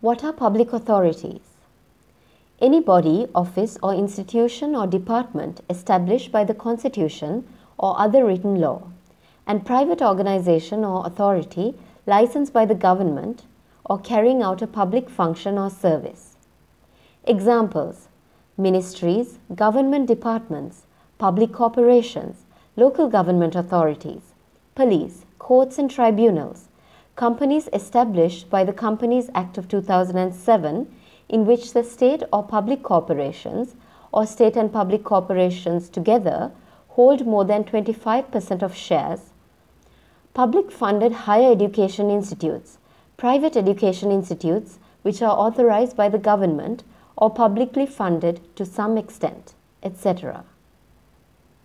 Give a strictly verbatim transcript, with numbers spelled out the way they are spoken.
What are public authorities? Any body, office or institution or department established by the Constitution or other written law, and private organization or authority licensed by the government or carrying out a public function or service. Examples: ministries, government departments, public corporations, local government authorities, police, courts and tribunals, companies established by the Companies Act of two thousand seven, in which the state or public corporations or state and public corporations together hold more than twenty-five percent of shares, public funded higher education institutes, private education institutes which are authorized by the government or publicly funded to some extent, et cetera.